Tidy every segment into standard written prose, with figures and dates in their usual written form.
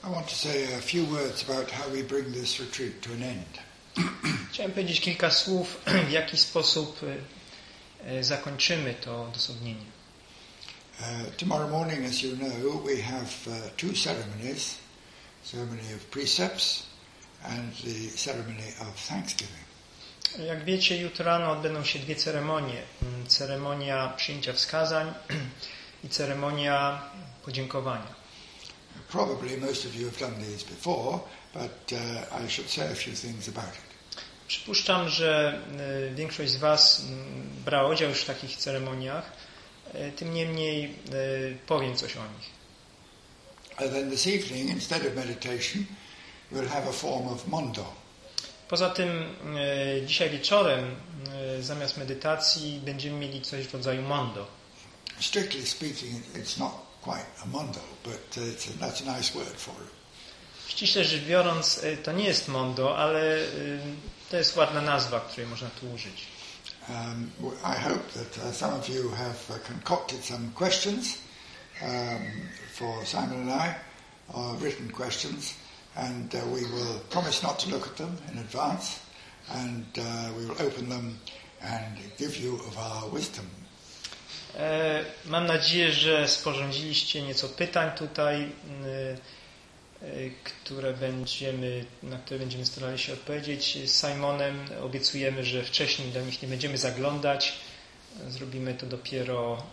I want to say a few words about how we bring this retreat to an end. Chciałem powiedzieć kilka słów, w jaki sposób zakończymy to odosobnienie. Tomorrow morning, as you know, we have two ceremonies, ceremony of precepts and the ceremony of thanksgiving. Jak wiecie, jutro rano odbędą się dwie ceremonie. Ceremonia przyjęcia wskazań i ceremonia podziękowania. Probably most of you have done these before, but I should say a few things about it. Przypuszczam, że większość z Was brała udział już w takich ceremoniach. Tym niemniej powiem coś o nich. And then this evening, instead of meditation, we'll have a form of mondo. Poza tym dzisiaj wieczorem zamiast medytacji będziemy mieli coś w rodzaju mondo. Strictly speaking, it's not quite a mondo, but that's a nice word for it. Ściśle rzecz biorąc, to nie jest mondo, ale to jest ładna nazwa, której można tu użyć. I hope that some of you have concocted some questions for Simon and I, written questions, and we will promise not to look at them in advance, and we will open them and give you of our wisdom. Mam nadzieję, że sporządziliście nieco pytań tutaj, na które będziemy starali się odpowiedzieć. Z Simonem obiecujemy, że wcześniej do nich nie będziemy zaglądać. Zrobimy to dopiero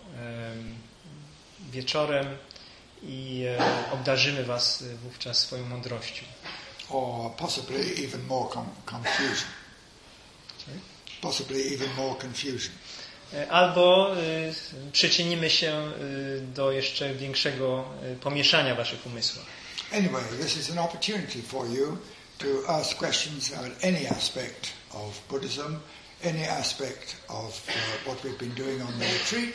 wieczorem i obdarzymy Was wówczas swoją mądrością. Or possibly even more confusion. Sorry? Possibly even more confusion. Albo przyczynimy się do jeszcze większego pomieszania w Waszych umysłach. Anyway, this is an opportunity for you to ask questions about any aspect of Buddhism, any aspect of what we've been doing on the retreat,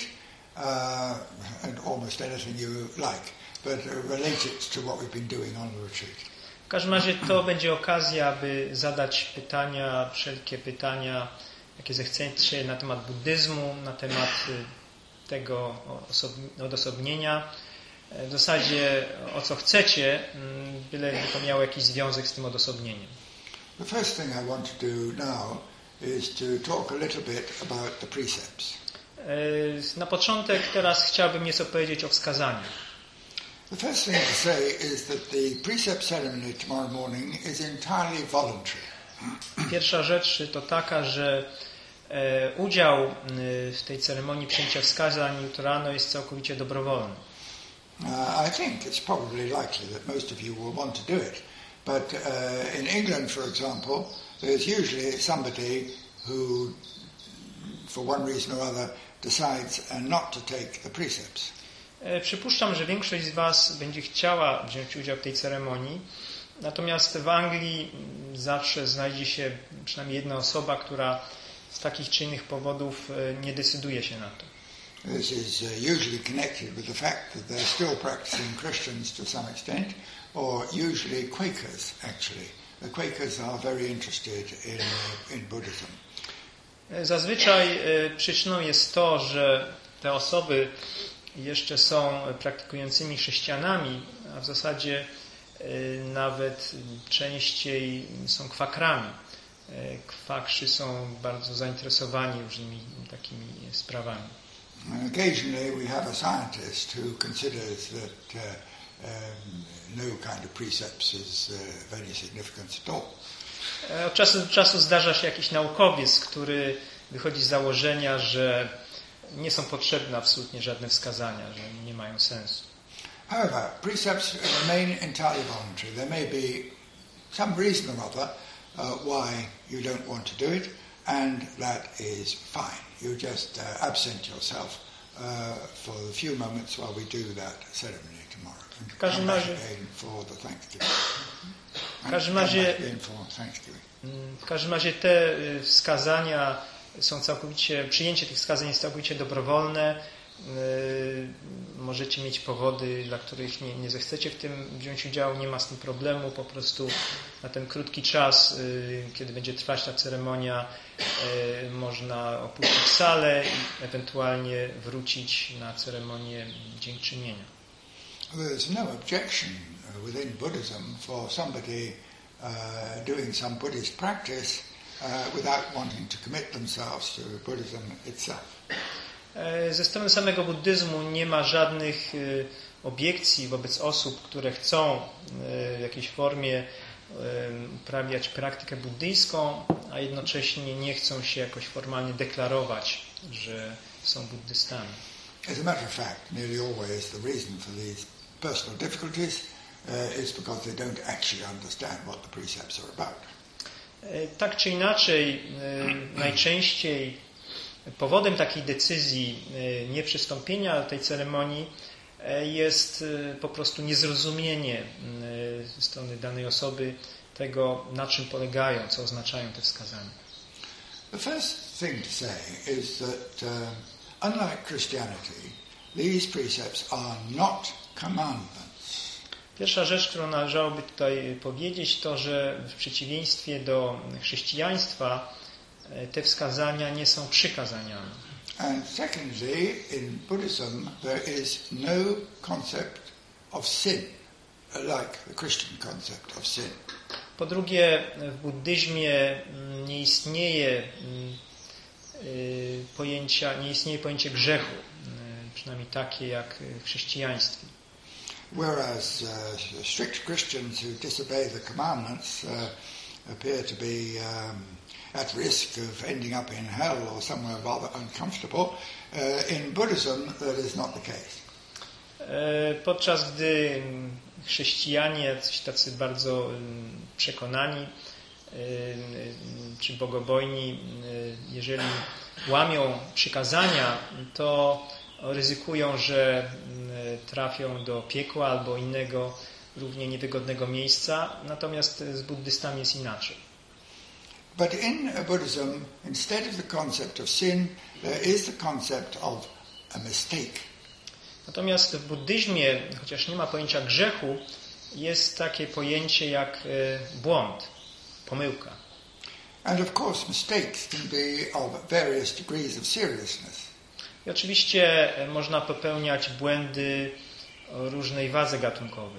and almost anything you like, but relate it to what we've been doing on the retreat. W każdym razie to będzie okazja, aby zadać pytania, wszelkie pytania, jakie zechcecie na temat buddyzmu, na temat tego odosobnienia. W zasadzie o co chcecie, byle to miało jakiś związek z tym odosobnieniem. The first thing I want to do now is to talk a little bit about the precepts. Na początek teraz chciałbym nieco powiedzieć o wskazaniach. The first thing to say is that the precept ceremony tomorrow morning is entirely voluntary. Pierwsza rzecz to taka, że udział w tej ceremonii przyjęcia wskazań jutro rano jest całkowicie dobrowolny. I think it's probably likely that most of you will want to do it, but in England, for example, there's usually somebody who, for one reason or other, decides not to take the precepts. Przypuszczam, że większość z Was będzie chciała wziąć udział w tej ceremonii, natomiast w Anglii zawsze znajdzie się przynajmniej jedna osoba, która z takich czy innych powodów nie decyduje się na to. This is usually connected with the fact that they're still practicing Christians to some extent, or usually Quakers, actually. The Quakers are very interested in Buddhism. Zazwyczaj przyczyną jest to, że te osoby jeszcze są praktykującymi chrześcijanami, a w zasadzie nawet częściej są kwakrami. Kwakrzy są bardzo zainteresowani różnymi takimi sprawami. Occasionally we have a scientist who considers that no kind of precepts is of any significance at all. Od czasu do czasu zdarza się jakiś naukowiec, który wychodzi z założenia, że nie są potrzebne absolutnie żadne wskazania, że nie mają sensu. However, precepts remain entirely voluntary. There may be some reason or other why you don't want to do it, and that is fine. You just absent yourself for the few moments while we do that ceremony tomorrow. W każdym razie for the Thanksgiving. W każdym razie te wskazania są całkowicie, przyjęcie tych wskazań jest całkowicie dobrowolne. Możecie mieć powody, dla których nie zechcecie w tym wziąć udziału, nie ma z tym problemu, po prostu na ten krótki czas, kiedy będzie trwać ta ceremonia, można opuścić salę i ewentualnie wrócić na ceremonię dziękczynienia. There's no objection within Buddhism for somebody doing some Buddhist practice without wanting to commit themselves to Buddhism itself. Ze strony samego buddyzmu nie ma żadnych obiekcji wobec osób, które chcą w jakiejś formie uprawiać praktykę buddyjską, a jednocześnie nie chcą się jakoś formalnie deklarować, że są buddystami. As a matter of fact, nearly always the reason for these personal difficulties is because they don't actually understand what the precepts are about. Tak czy inaczej, najczęściej powodem takiej decyzji nieprzystąpienia do tej ceremonii jest po prostu niezrozumienie ze strony danej osoby tego, na czym polegają, co oznaczają te wskazania. The first thing to say is that unlike Christianity, these precepts are not commandments. Pierwsza rzecz, którą należałoby tutaj powiedzieć, to, że w przeciwieństwie do chrześcijaństwa te wskazania nie są przykazaniami. And secondly, in Buddhism there is no concept of sin, like the Christian concept of sin. Po drugie, w buddyzmie nie istnieje pojęcie grzechu, przynajmniej takie jak w chrześcijaństwie. Whereas strict Christians who disobey the commandments appear to be at risk of ending up in hell or somewhere rather uncomfortable, in Buddhism that is not the case. Podczas gdy chrześcijanie, jacyś tacy bardzo przekonani czy bogobojni, jeżeli łamią przykazania, to ryzykują, że trafią do piekła albo innego równie niewygodnego miejsca, natomiast z buddystami jest inaczej. But in Buddhism, instead of the concept of sin, there is the concept of a mistake. Natomiast w buddyzmie, chociaż nie ma pojęcia grzechu, jest takie pojęcie jak błąd, pomyłka. And of course mistakes can be of various degrees of seriousness. I oczywiście można popełniać błędy o różnej wadze gatunkowej.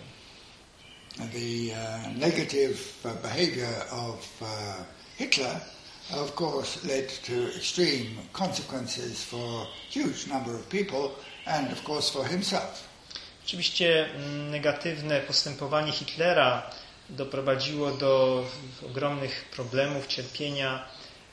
The negative behavior of Hitler, of course, led to extreme consequences for a huge number of people and, of course, for himself. Oczywiście negatywne postępowanie Hitlera doprowadziło do ogromnych problemów, cierpienia,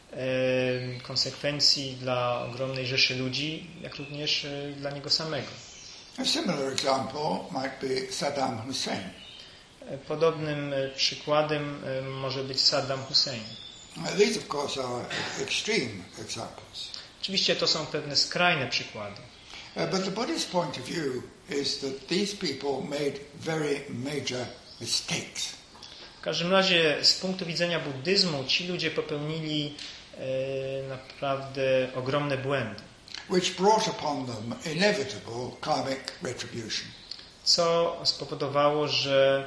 konsekwencji dla ogromnej rzeszy ludzi, jak również dla niego samego. A similar example might be Saddam Hussein. Podobnym przykładem może być Saddam Hussein. These, of course, are extreme examples. Oczywiście to są pewne skrajne przykłady. But the Buddhist point of view is that these people made very major mistakes. W każdym razie z punktu widzenia buddyzmu ci ludzie popełnili naprawdę ogromne błędy. Which brought upon them inevitable karmic retribution. Co spowodowało, że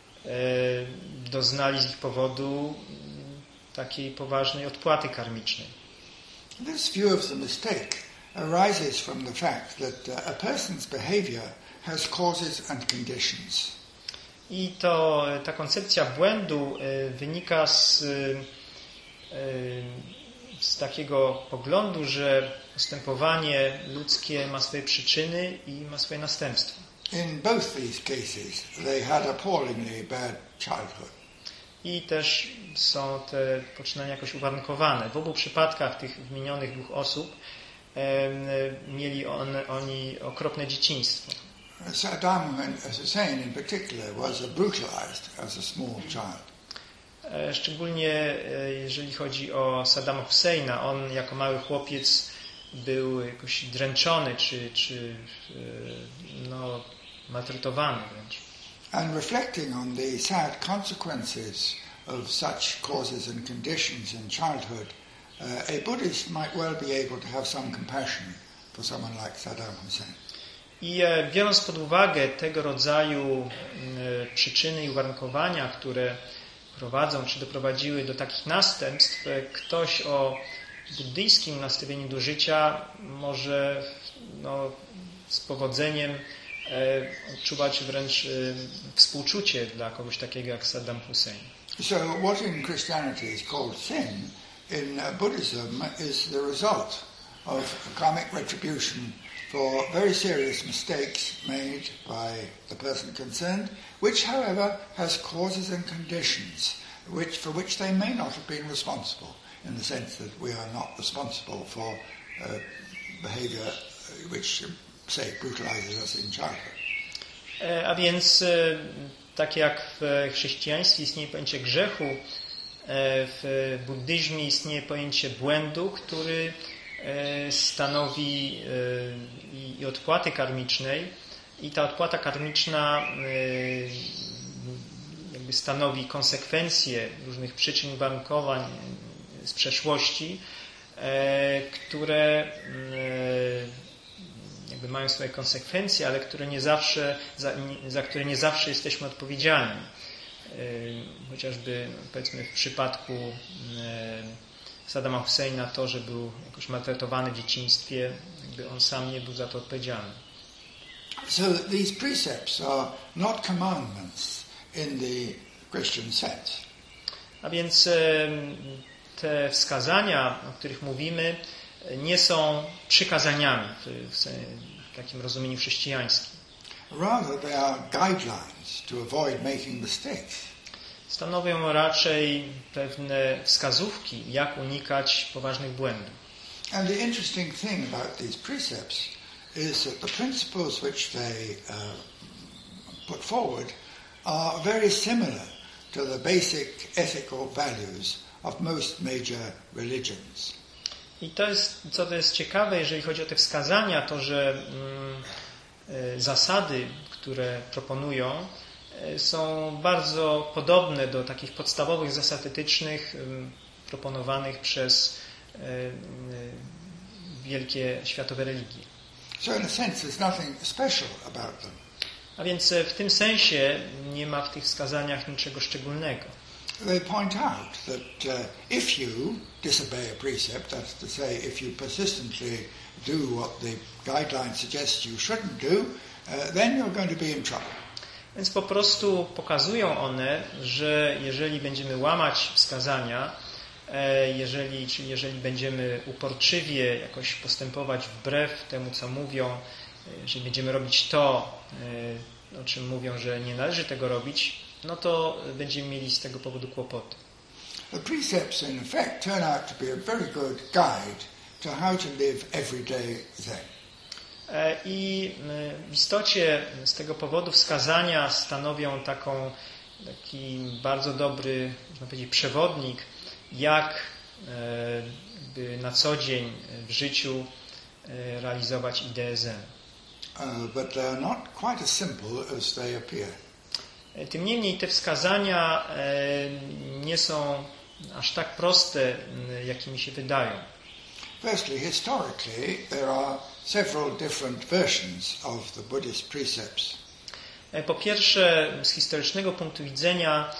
doznali z ich powodu takiej poważnej odpłaty karmicznej. This view of the mistake arises from the fact that a person's behavior has causes and conditions. I ta koncepcja błędu wynika z takiego poglądu, że postępowanie ludzkie ma swoje przyczyny i ma swoje następstwa. In both these cases, they had appallingly bad childhood. I też są te poczynania jakoś uwarunkowane. W obu przypadkach tych wymienionych dwóch osób mieli oni okropne dzieciństwo. Saddam Hussein in particular was brutalized as a small child. Szczególnie jeżeli chodzi o Saddama Husseina, on jako mały chłopiec był jakoś dręczony czy maltretowany wręcz. And reflecting on the sad consequences of such causes and conditions in childhood, a Buddhist might well be able to have some compassion for someone like Saddam Hussein. I biorąc pod uwagę tego rodzaju przyczyny i uwarunkowania, które prowadzą czy doprowadziły do takich następstw, ktoś o buddyjskim nastawieniu do życia może z powodzeniem odczuwać wręcz współczucie dla kogoś takiego jak Saddam Hussein. So what in Christianity is called sin, in Buddhism is the result of karmic retribution for very serious mistakes made by the person concerned, which however has causes and conditions for which they may not have been responsible, in the sense that we are not responsible for behavior which, say, brutalizes us in childhood. A więc tak jak w chrześcijaństwie istnieje pojęcie grzechu, w buddyzmie istnieje pojęcie błędu, który stanowi i odpłaty karmicznej, i ta odpłata karmiczna jakby stanowi konsekwencje różnych przyczyn, uwarunkowań z przeszłości, które jakby mają swoje konsekwencje, ale które nie zawsze, za które nie zawsze jesteśmy odpowiedzialni. Chociażby powiedzmy w przypadku Saddama Husseina to, że był jakoś maltretowany w dzieciństwie, jakby on sam nie był za to odpowiedzialny. So these precepts are not commandments in the Christian sense. A więc te wskazania, o których mówimy, nie są przykazaniami w takim rozumieniu chrześcijańskim. Rather they are guidelines to avoid making mistakes. Stanowią raczej pewne wskazówki, jak unikać poważnych błędów. And the interesting thing about these precepts is that the principles which they put forward are very similar to the basic ethical values of most major religions. I to jest, co to jest ciekawe, jeżeli chodzi o te wskazania, to że zasady, które proponują, są bardzo podobne do takich podstawowych zasad etycznych proponowanych przez wielkie światowe religie. So in a sense there's nothing special about them. A więc w tym sensie nie ma w tych wskazaniach niczego szczególnego. They point out that if you disobey a precept, that's to say, if you persistently do what the guidelines suggest you shouldn't do, then you're going to be in trouble. Więc po prostu pokazują one, że jeżeli będziemy łamać wskazania, jeżeli będziemy uporczywie jakoś postępować wbrew temu, co mówią, jeżeli będziemy robić to, o czym mówią, że nie należy tego robić, no to będziemy mieli z tego powodu kłopoty. The precepts in effect turn out to be a very good guide to how to live everyday Zen. I w istocie z tego powodu wskazania stanowią taki bardzo dobry, można powiedzieć, przewodnik, jak by na co dzień w życiu realizować ideę Zen. But they are not quite as simple as they appear. Tym niemniej te wskazania nie są aż tak proste, jakimi się wydają. Firstly, historically, there are several different versions of the Buddhist precepts. Po pierwsze, z historycznego punktu widzenia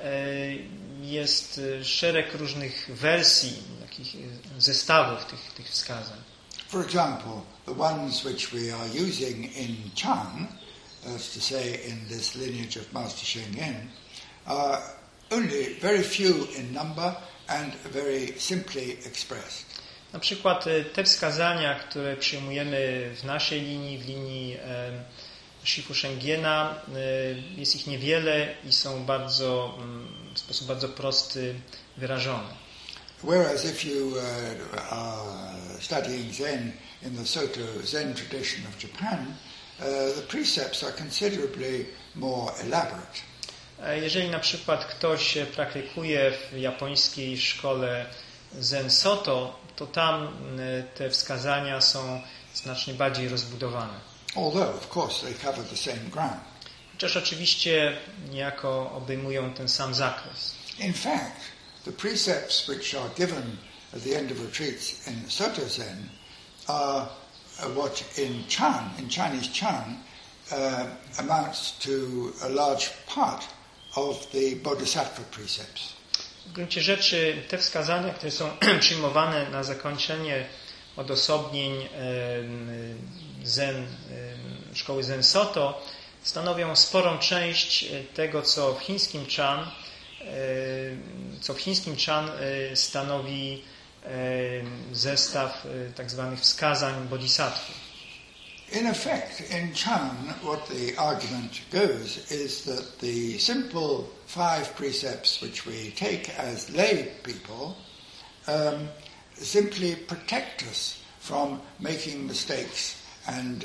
jest szereg różnych wersji, takich zestawów tych wskazań. For example, the ones which we are using in Chan, that's to say in this lineage of Master Sheng Yen, are only very few in number and very simply expressed. Na przykład te wskazania, które przyjmujemy w naszej linii, w linii Shifu Shengyena, jest ich niewiele i są w sposób bardzo prosty wyrażone. Whereas if you are studying Zen in the Soto Zen tradition of Japan, the precepts are considerably more elaborate. Jeżeli na przykład ktoś praktykuje w japońskiej szkole Zen Soto, to tam te wskazania są znacznie bardziej rozbudowane. Although, of course, they cover the same ground. Chociaż oczywiście niejako obejmują ten sam zakres. In fact, the precepts which are given at the end of retreats in Soto Zen are what in Chinese Chan, amounts to a large part of the Bodhisattva precepts. W gruncie rzeczy te wskazania, które są przyjmowane na zakończenie odosobnień Zen szkoły Zen Soto stanowią sporą część tego, co w chińskim Chan stanowi zestaw tak zwanych wskazań bodhisattwy. In effect, in Chan, what the argument goes is that the simple 5 precepts which we take as lay people simply protect us from making mistakes and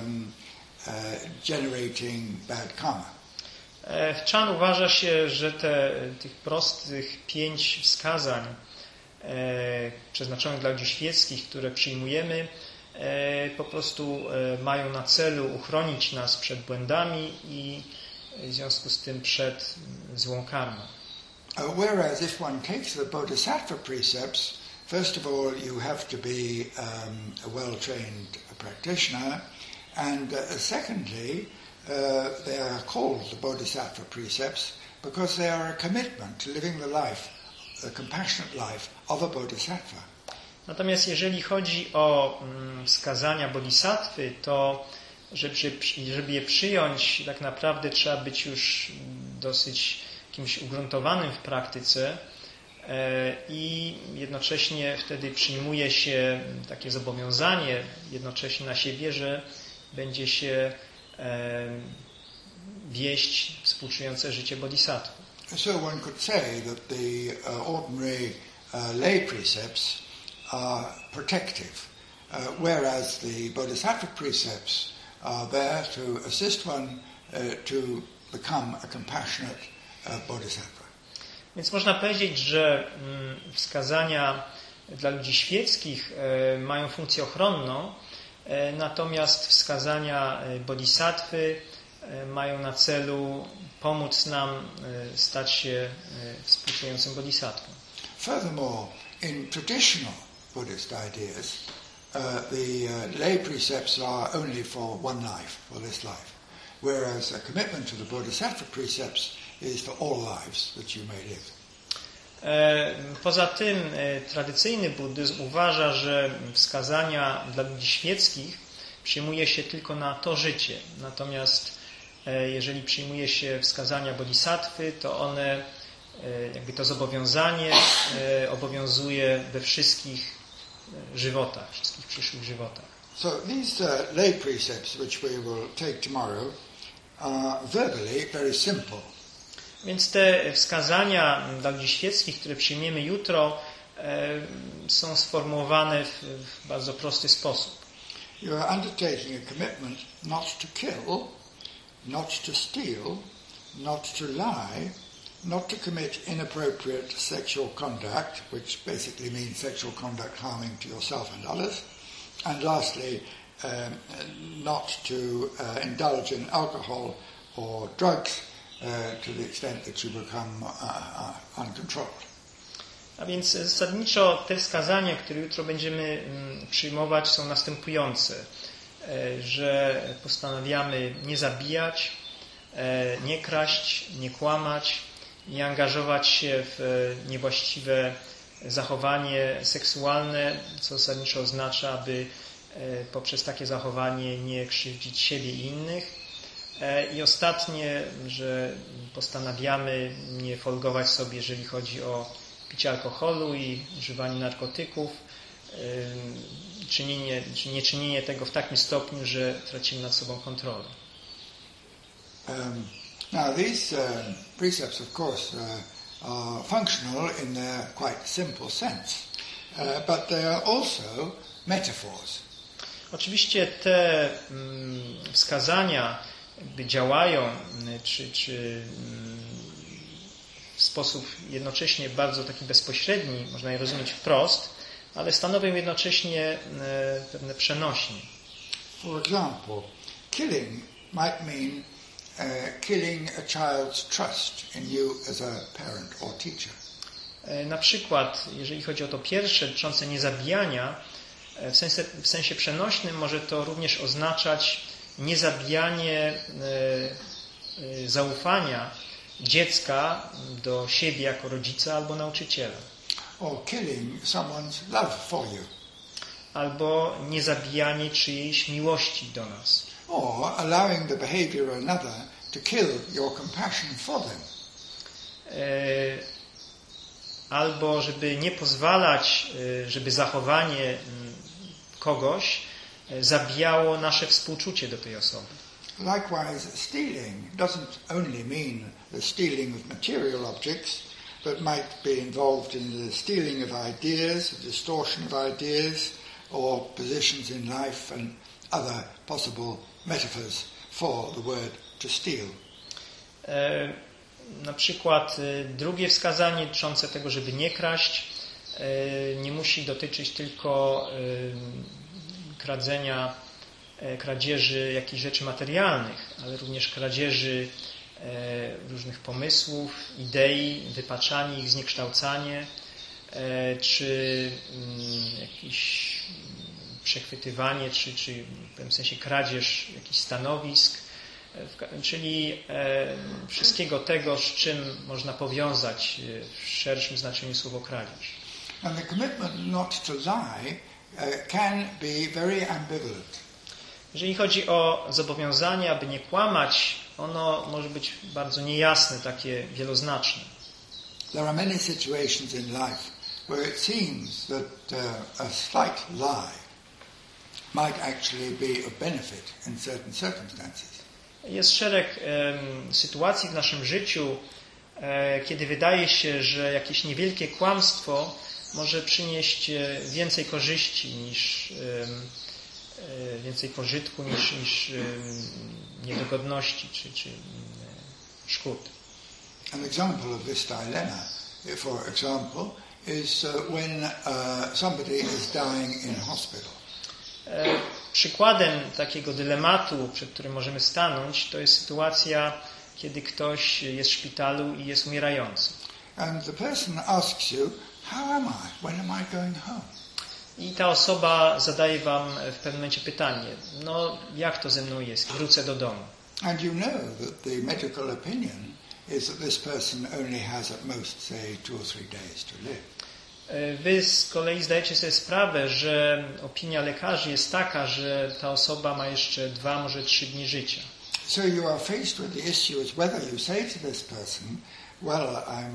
generating bad karma. W Chan uważa się, że tych prostych 5 wskazań przeznaczonych dla ludzi świeckich, które przyjmujemy, po prostu mają na celu uchronić nas przed błędami i w związku z tym przed złą karmą. Whereas if one takes the Bodhisattva precepts, first of all you have to be a well-trained practitioner, and secondly they are called the Bodhisattva precepts because they are a commitment to living the life, a compassionate life of a Bodhisattva. Natomiast jeżeli chodzi o wskazania bodhisattwy, to żeby je przyjąć, tak naprawdę trzeba być już dosyć kimś ugruntowanym w praktyce i jednocześnie wtedy przyjmuje się takie zobowiązanie jednocześnie na siebie, że będzie się wieść współczujące życie bodhisattwy. So one could say that the ordinary lay precepts are protective, whereas the Bodhisattva precepts are there to assist one to become a compassionate Bodhisattva. Więc można powiedzieć, że wskazania dla ludzi świeckich mają funkcję ochronną, natomiast wskazania bodhisattwy mają na celu pomóc nam stać się współczującym bodhisattvą. Furthermore, in traditional Buddhist ideas, the lay precepts are only for one life, for this life, whereas a commitment to the Bodhisattva precepts is for all lives that you may live. Poza tym tradycyjny buddyzm uważa, że wskazania dla ludzi świeckich przyjmuje się tylko na to życie. Natomiast jeżeli przyjmuje się wskazania bodhisattwy, to one, jakby to zobowiązanie obowiązuje we wszystkich żywotach, wszystkich przyszłych żywotach. So these lay precepts which we will take tomorrow are verbally very simple. Więc te wskazania dla ludzi świeckich, które przyjmiemy jutro, są sformułowane w bardzo prosty sposób. You are undertaking a commitment not to kill, not to steal, not to lie, not to commit inappropriate sexual conduct, which basically means sexual conduct harming to yourself and others, and lastly, not to indulge in alcohol or drugs to the extent that you become uncontrolled. A więc zasadniczo te wskazania, które jutro będziemy przyjmować, są następujące, że postanawiamy nie zabijać, nie kraść, nie kłamać, nie angażować się w niewłaściwe zachowanie seksualne, co zasadniczo oznacza, aby poprzez takie zachowanie nie krzywdzić siebie i innych. I ostatnie, że postanawiamy nie folgować sobie, jeżeli chodzi o picie alkoholu i używanie narkotyków, czy nie czynienie tego w takim stopniu, że tracimy nad sobą kontrolę. Now these precepts of course are functional in their quite simple sense, but they are also metaphors. Oczywiście te wskazania działają, czy w sposób jednocześnie bardzo taki bezpośredni, można je rozumieć wprost, ale stanowią jednocześnie pewne przenośnie. For example, killing might mean killing a child's trust in you as a parent or teacher. Na przykład, jeżeli chodzi o to pierwsze, dotyczące niezabijania, w sensie przenośnym może to również oznaczać niezabijanie zaufania dziecka do siebie jako rodzica albo nauczyciela. Or killing someone's love for you. Albo niezabijanie czyjejś miłości do nas. or allowing the behavior of another to kill your compassion for them. Albo żeby nie pozwalać, żeby zachowanie kogoś zabijało nasze współczucie do tej osoby. Likewise, stealing doesn't only mean the stealing of material objects, but might be involved in the stealing of ideas, the distortion of ideas, or positions in life and other possible metaphors for the word to steal. Na przykład drugie wskazanie dotyczące tego, żeby nie kraść, nie musi dotyczyć tylko kradzieży jakichś rzeczy materialnych, ale również kradzieży różnych pomysłów, idei, wypaczanie ich, zniekształcanie, czy jakieś przechwytywanie, czy w pewnym sensie kradzież jakichś stanowisk, czyli wszystkiego tego, z czym można powiązać w szerszym znaczeniu słowo kradzież. And the commitment not to lie can be very ambivalent. Jeżeli chodzi o zobowiązanie, aby nie kłamać, ono może być bardzo niejasne, takie wieloznaczne. There are many situations in life where it seems that a slight lie might actually be of benefit in certain circumstances. Jest szereg sytuacji w naszym życiu, kiedy wydaje się, że jakieś niewielkie kłamstwo może przynieść więcej korzyści niż więcej pożytku niż niedogodności czy szkód. An example of this dilemma, for example, is when somebody is dying in hospital. Przykładem takiego dylematu, przed którym możemy stanąć, to jest sytuacja, kiedy ktoś jest w szpitalu i jest umierający. And the person asks you, how am I? When am I going home? I ta osoba zadaje wam w pewnym momencie pytanie, no jak to ze mną jest? Wrócę do domu. And you know that the medical opinion is that this person only has at most, say, 2 or 3 days to live. Wy z kolei zdajecie sobie sprawę, że opinia lekarzy jest taka, że ta osoba ma jeszcze 2, może 3 dni życia. So you are faced with the issue as whether you say to this person, well,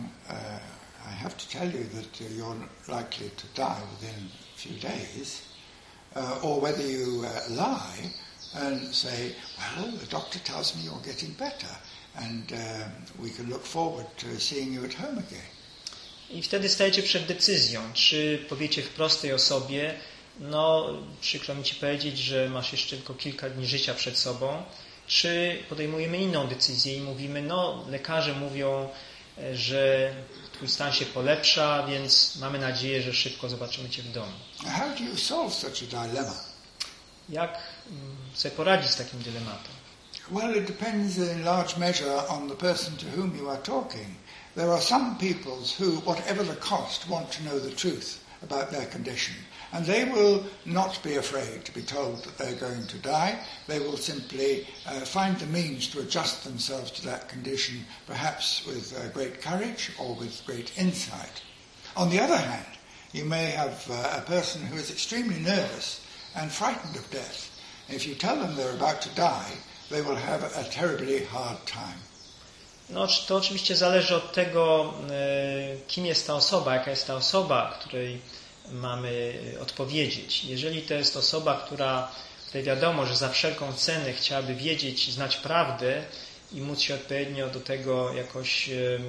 I have to tell you that you're likely to die within a few days, or whether you lie and say, well, the doctor tells me you're getting better and we can look forward to seeing you at home again. I wtedy stajecie przed decyzją, czy powiecie wprost tej osobie, no przykro mi ci powiedzieć, że masz jeszcze tylko kilka dni życia przed sobą, czy podejmujemy inną decyzję i mówimy, no lekarze mówią, że twój stan się polepsza, więc mamy nadzieję, że szybko zobaczymy cię w domu. How do you solve such a dilemma? Jak sobie poradzić z takim dylematem? Well, it depends in large measure on the person to whom you are talking. There are some people who, whatever the cost, want to know the truth about their condition. And they will not be afraid to be told that they're going to die. They will simply find the means to adjust themselves to that condition, perhaps with great courage or with great insight. On the other hand, you may have a person who is extremely nervous and frightened of death. If you tell them they're about to die, they will have a terribly hard time. No, to oczywiście zależy od tego, kim jest ta osoba, jaka jest ta osoba, której mamy odpowiedzieć. Jeżeli to jest osoba, której wiadomo, że za wszelką cenę chciałaby wiedzieć i znać prawdę i móc się odpowiednio do tego jakoś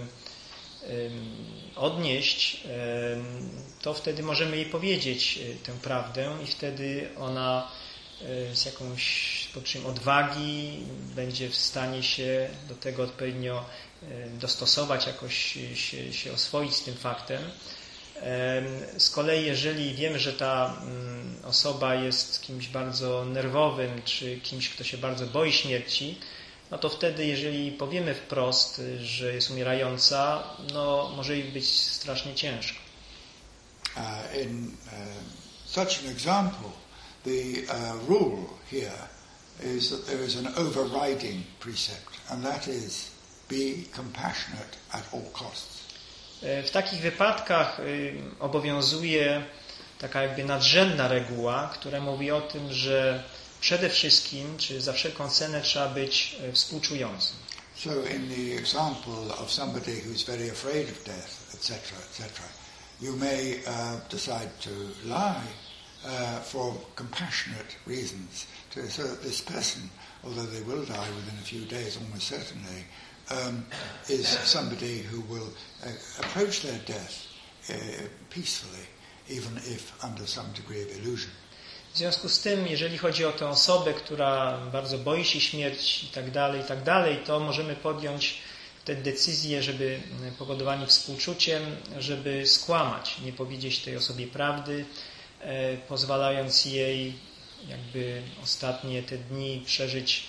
odnieść, to wtedy możemy jej powiedzieć tę prawdę i wtedy ona z jakąś poczuciem odwagi będzie w stanie się do tego odpowiednio dostosować, jakoś się oswoić z tym faktem. Z kolei jeżeli wiemy, że ta osoba jest kimś bardzo nerwowym, czy kimś, kto się bardzo boi śmierci, no to wtedy, jeżeli powiemy wprost, że jest umierająca, no może jej być strasznie ciężko. In such an example, the rule here is that there is an overriding precept, and that is be compassionate at all costs. W takich wypadkach obowiązuje taka jakby nadrzędna reguła, która mówi o tym, że przede wszystkim, czy za wszelką cenę trzeba być współczującym. So in the example of somebody who's very afraid of death, etc., you may decide to lie for compassionate reasons, so that this person, although they will die within a few days, almost certainly, is somebody who will approach their death peacefully, even if under some degree of illusion. W związku z tym, jeżeli chodzi o tę osobę, która bardzo boi się śmierci i tak dalej, to możemy podjąć tę decyzję, żeby powodowani współczuciem, żeby skłamać, nie powiedzieć tej osobie prawdy, pozwalając jej jakby ostatnie te dni przeżyć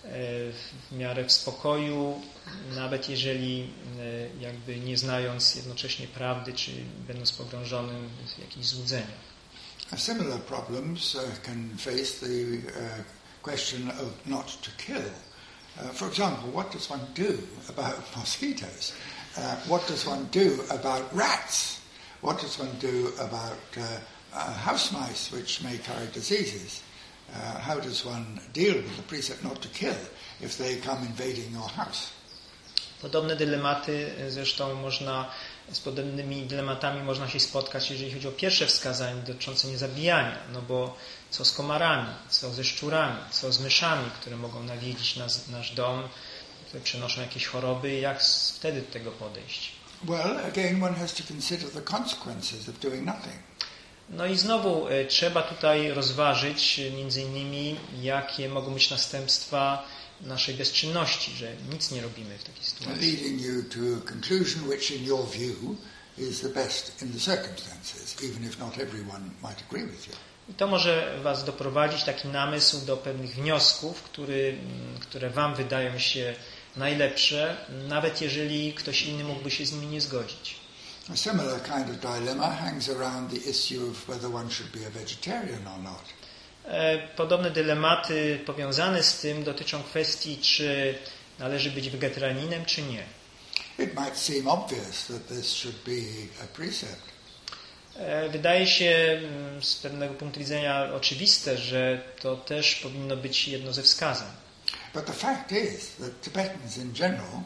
w miarę w spokoju, nawet jeżeli jakby nie znając jednocześnie prawdy, czy będąc pogrążonym w jakichś złudzeniach. Similar problems can face the question of not to kill. For example, what does one do about mosquitoes? What does one do about rats? What does one do about house mice which may carry diseases? How does one deal with the precept not to kill if they come invading your house? Podobne dylematy zresztą z podobnymi dylematami można się spotkać, jeżeli chodzi o pierwsze wskazanie dotyczące niezabijania. No bo co z komarami, co ze szczurami, co z myszami, które mogą nawiedzić nasz dom, które przenoszą jakieś choroby, jak wtedy do tego podejść? Well, again one has to consider the consequences of doing nothing. No i znowu trzeba tutaj rozważyć między innymi, jakie mogą być następstwa naszej bezczynności, że nic nie robimy w takiej sytuacji. Leading you to a conclusion which in your view is the best in the circumstances, even if not everyone might agree with you. I to może was doprowadzić, taki namysł, do pewnych wniosków, które wam wydają się najlepsze, nawet jeżeli ktoś inny mógłby się z nimi nie zgodzić. A similar kind of dilemma hangs around the issue of whether one should be a vegetarian or not. Podobne dylematy powiązane z tym dotyczą kwestii, czy należy być wegetarianinem, czy nie. It might seem obvious that this should be a precept. Wydaje się z pewnego punktu widzenia oczywiste, że to też powinno być jedno ze wskazań. But the fact is that Tibetans in general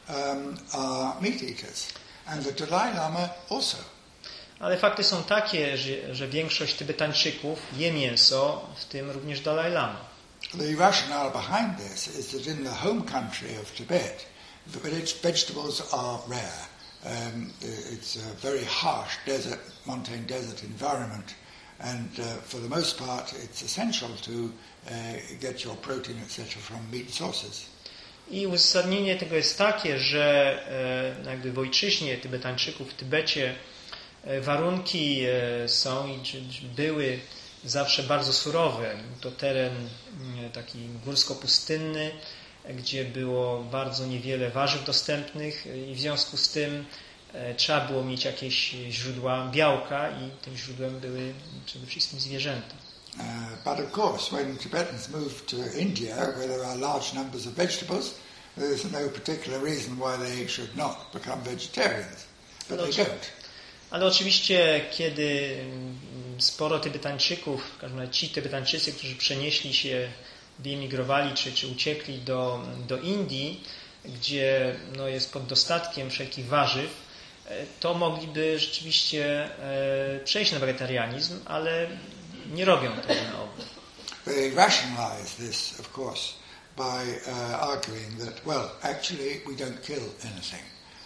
are meat eaters, and the Dalai Lama also. Ale fakty są takie, że większość Tybetańczyków je mięso, w tym również Dalai Lama. The rationale behind this is that in the home country of Tibet, vegetables are rare. It's a very harsh montane desert environment, and for the most part it's essential to get your protein, etc. from meat sources. I uzasadnienie tego jest takie, że jakby w ojczyźnie Tybetańczyków w Tybecie warunki są i były zawsze bardzo surowe. To teren taki górsko-pustynny, gdzie było bardzo niewiele warzyw dostępnych i w związku z tym trzeba było mieć jakieś źródła białka i tym źródłem były przede wszystkim zwierzęta. But of course, when Tibetans moved to India, where there are large numbers of vegetables, there is no particular reason why they should not become vegetarians. But they don't. Ale oczywiście, kiedy sporo Tybetańczyków, w każdym razie ci Tybetańczycy, którzy przenieśli się, wyemigrowali czy uciekli do Indii, gdzie jest pod dostatkiem wszelkich warzyw, to mogliby rzeczywiście przejść na wegetarianizm, ale nie robią tego na ogół. They rationalize this, of course, by arguing that, well, actually we don't kill anything.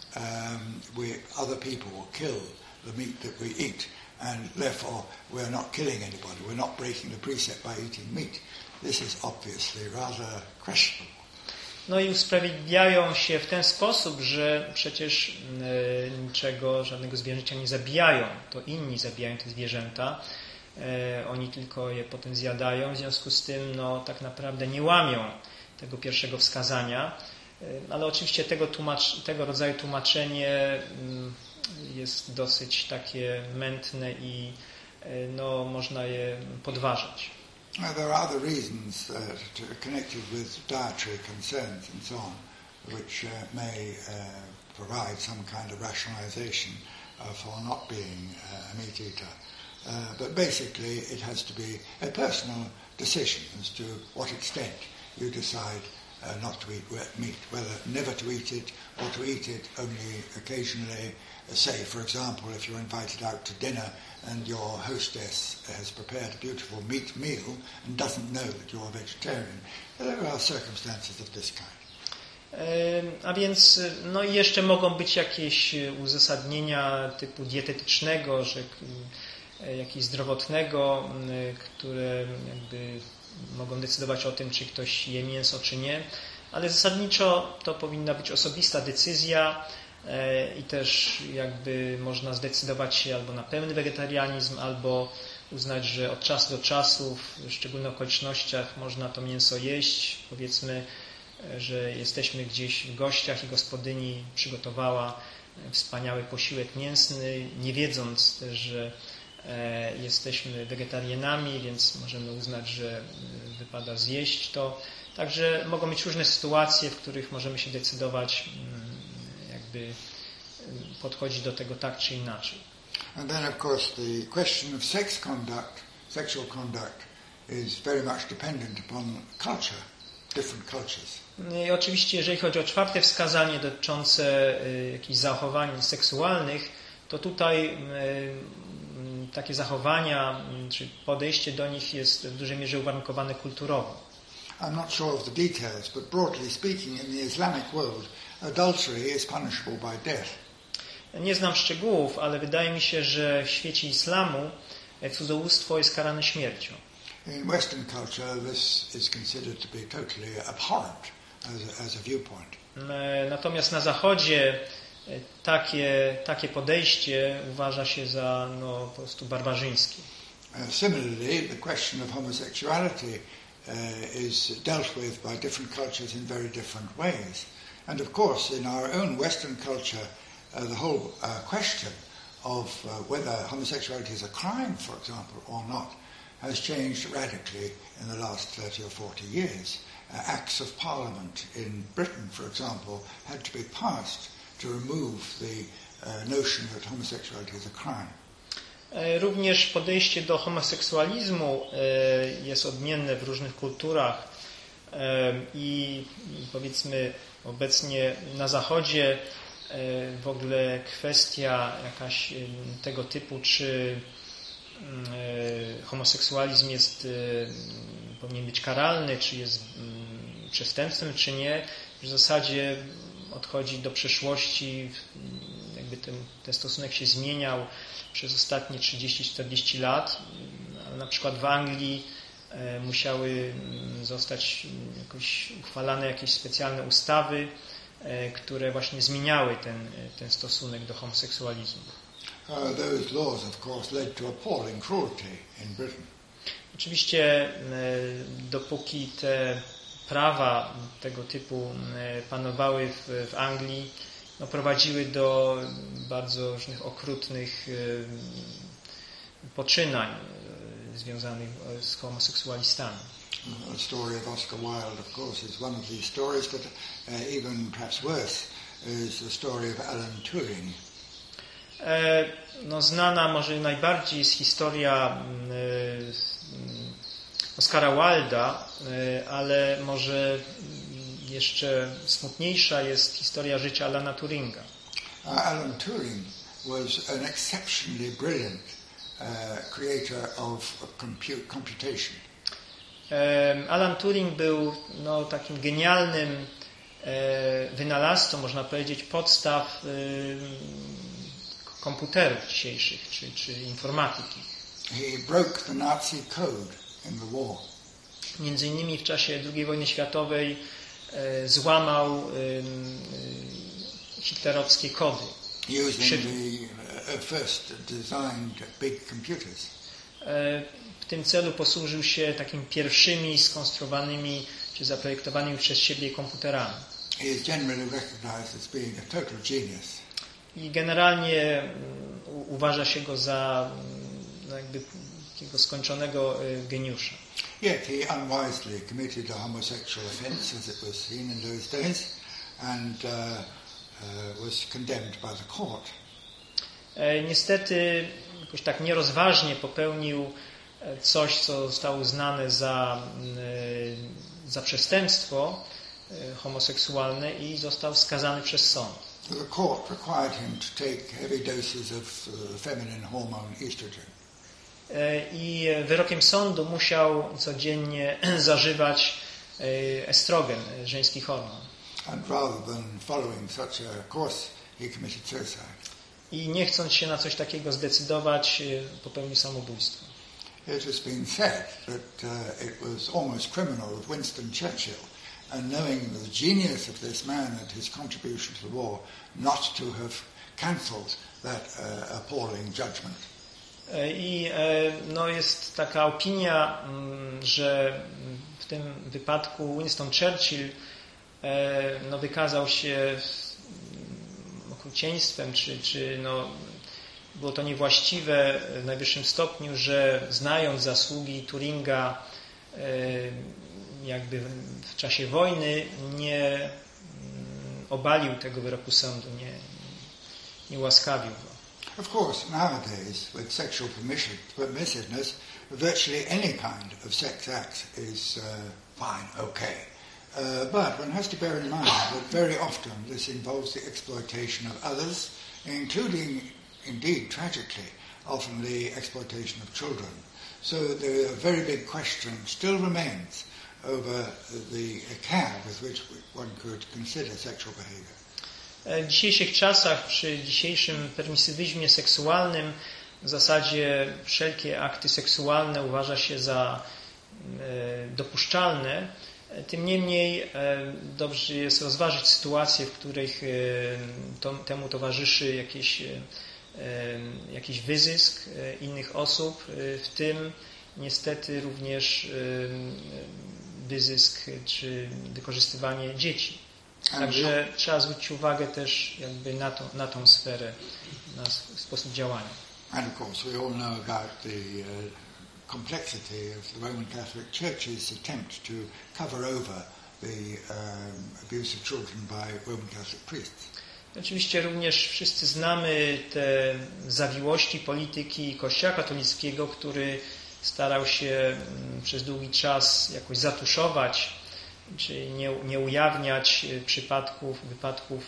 Other people will kill the meat that we eat, and therefore we're not killing anybody. We're not breaking the precept by eating meat. This is obviously rather questionable. No i usprawiedliwiają się w ten sposób, że przecież żadnego zwierzęcia nie zabijają. To inni zabijają te zwierzęta. Oni tylko je potem zjadają. W związku z tym tak naprawdę nie łamią tego pierwszego wskazania. Ale oczywiście tego rodzaju tłumaczenie jest dosyć takie mętne i można je podważać. There are other reasons connected with dietary concerns and so on, which may provide some kind of rationalization for not being a meat eater. But basically it has to be a personal decision as to what extent you decide not to eat meat, whether never to eat it or to eat it only occasionally. Say, for example, if you're invited out to dinner and your hostess has prepared a beautiful meat meal and doesn't know that you're a vegetarian, there are circumstances of this kind. A więc no i jeszcze mogą być jakieś uzasadnienia typu dietetycznego, że jakiegoś zdrowotnego, które jakby mogą decydować o tym, czy ktoś je mięso, czy nie, ale zasadniczo to powinna być osobista decyzja i też jakby można zdecydować się albo na pełny wegetarianizm, albo uznać, że od czasu do czasu w szczególnych okolicznościach można to mięso jeść. Powiedzmy, że jesteśmy gdzieś w gościach i gospodyni przygotowała wspaniały posiłek mięsny, nie wiedząc też, że jesteśmy wegetarianami, więc możemy uznać, że wypada zjeść to. Także mogą być różne sytuacje, w których możemy się decydować, jakby podchodzić do tego tak czy inaczej. And then of course the question of sexual conduct is very much dependent upon culture, different cultures. I oczywiście, jeżeli chodzi o czwarte wskazanie dotyczące jakichś zachowań seksualnych, to tutaj takie zachowania czy podejście do nich jest w dużej mierze uwarunkowane kulturowo. I'm not sure of the details, but broadly speaking, in the Islamic world, adultery is punishable by death. Nie znam szczegółów, ale wydaje mi się, że w świecie islamu cudzołóstwo jest karane śmiercią. In Western culture, this is considered to be totally abhorrent as a viewpoint. Natomiast na Zachodzie takie podejście uważa się za po prostu barbarzyńskie. Similarly, the question of homosexuality is dealt with by different cultures in very different ways. And of course, in our own Western culture, the whole question of whether homosexuality is a crime, for example, or not, has changed radically in the last 30 or 40 years. Acts of Parliament in Britain, for example, had to be passed to remove the notion that homosexuality is a crime. Również podejście do homoseksualizmu jest odmienne w różnych kulturach i powiedzmy obecnie na Zachodzie w ogóle kwestia jakaś tego typu, czy homoseksualizm powinien być karalny, czy jest przestępstwem, czy nie, w zasadzie odchodzi do przeszłości, jakby ten stosunek się zmieniał przez ostatnie 30-40 lat. Na przykład w Anglii musiały zostać jakoś uchwalane jakieś specjalne ustawy, które właśnie zmieniały ten stosunek do homoseksualizmu. Those laws, of course, led to appalling cruelty in Britain. Oczywiście, dopóki te prawa tego typu panowały w Anglii, prowadziły do bardzo różnych okrutnych poczynań związanych z homoseksualistami. The story of Oscar Wilde, of course, is one of these stories, but even perhaps worse is the story of Alan Turing. Znana może najbardziej jest historia Oscara Wilde'a, ale może jeszcze smutniejsza jest historia życia Alana Turinga. Alan Turing was an exceptionally brilliant creator of computation. Alan Turing był takim genialnym wynalazcą, można powiedzieć, podstaw komputerów dzisiejszych, czy informatyki. He broke the Nazi code in the war. Między innymi w czasie II wojny światowej złamał hitlerowskie kody. Using the first designed big computers. W tym celu posłużył się takimi pierwszymi skonstruowanymi czy zaprojektowanymi przez siebie komputerami. He is generally recognized as being a total genius. I generalnie uważa się go za jakby takiego skończonego geniusza. Yet he unwisely committed a homosexual offence, as it was seen in those days, and was condemned by the court. Niestety jakoś tak nierozważnie popełnił coś, co zostało uznane za przestępstwo homoseksualne i został skazany przez sąd. The court required him to take heavy doses of feminine hormone estrogen. I wyrokiem sądu musiał codziennie zażywać estrogen, żeński hormon. And rather than following such a course, he committed suicide. I nie chcąc się na coś takiego zdecydować, popełnił samobójstwo. It has been said that it was almost criminal of Winston Churchill, and knowing the genius of this man and his contribution to the war, not to have cancelled that appalling judgment. I jest taka opinia, że w tym wypadku Winston Churchill wykazał się okrucieństwem, czy było to niewłaściwe w najwyższym stopniu, że znając zasługi Turinga jakby w czasie wojny nie obalił tego wyroku sądu, nie ułaskawił go. Of course, nowadays, with sexual permissiveness, virtually any kind of sex act is fine, okay. But one has to bear in mind that very often this involves the exploitation of others, including, indeed, tragically, often the exploitation of children. So the very big question still remains over the care with which one could consider sexual behavior. W dzisiejszych czasach, przy dzisiejszym permisywizmie seksualnym, w zasadzie wszelkie akty seksualne uważa się za dopuszczalne. Tym niemniej dobrze jest rozważyć sytuacje, w których temu towarzyszy jakiś wyzysk innych osób, w tym niestety również wyzysk czy wykorzystywanie dzieci. Także trzeba zwrócić uwagę też jakby na tą sferę, na sposób działania. And of course we all know about the complexity of the Roman Catholic Church's attempt to cover over the abuse of children by Roman Catholic priests. Oczywiście również wszyscy znamy te zawiłości polityki Kościoła katolickiego, który starał się przez długi czas jakoś zatuszować, czy nie ujawniać wypadków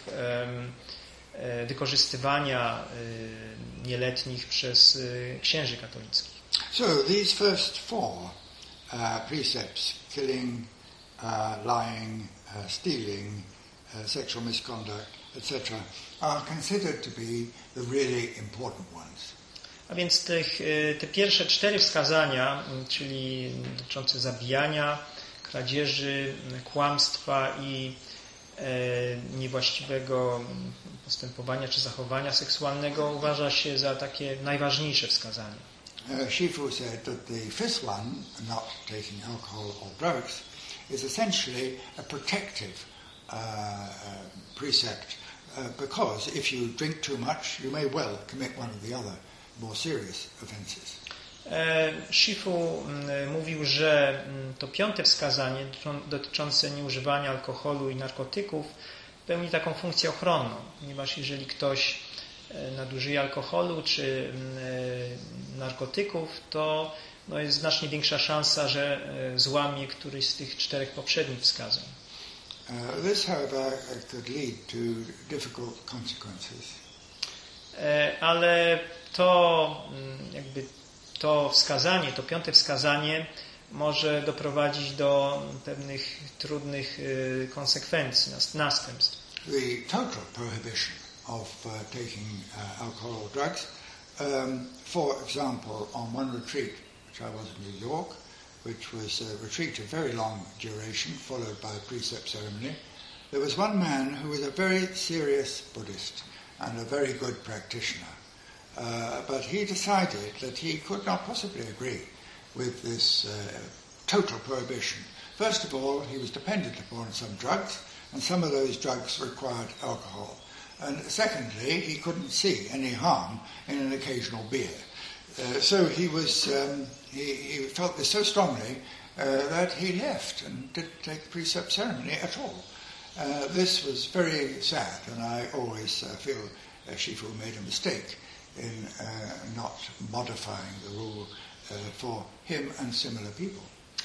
wykorzystywania nieletnich przez księży katolickich. So these first four precepts, killing, lying, stealing, sexual misconduct, etc., are considered to be the really important ones. A więc te pierwsze 4 wskazania, czyli dotyczące zabijania, kradzieży, kłamstwa i niewłaściwego postępowania czy zachowania seksualnego uważa się za takie najważniejsze wskazania. Shifu said that the fifth one, not taking alcohol or drugs, is essentially a protective precept because if you drink too much, you may well commit one of the other more serious offences. Shifu mówił, że to 5. wskazanie dotyczące nieużywania alkoholu i narkotyków pełni taką funkcję ochronną, ponieważ jeżeli ktoś nadużyje alkoholu czy narkotyków, to jest znacznie większa szansa, że złamie któryś z tych 4 poprzednich wskazań. This, however, could lead to difficult consequences. Ale to wskazanie, to 5. wskazanie może doprowadzić do pewnych trudnych konsekwencji, następstw. The total prohibition of taking alcohol or drugs, for example, on one retreat, which I was in New York, which was a retreat of very long duration, followed by a precept ceremony, there was one man who was a very serious Buddhist and a very good practitioner. But he decided that he could not possibly agree with this total prohibition. First of all, he was dependent upon some drugs, and some of those drugs required alcohol. And secondly, he couldn't see any harm in an occasional beer. So he was he felt this so strongly that he left and didn't take the precept ceremony at all. This was very sad, and I always feel Shifu made a mistake in not modifying the rule for him and similar people.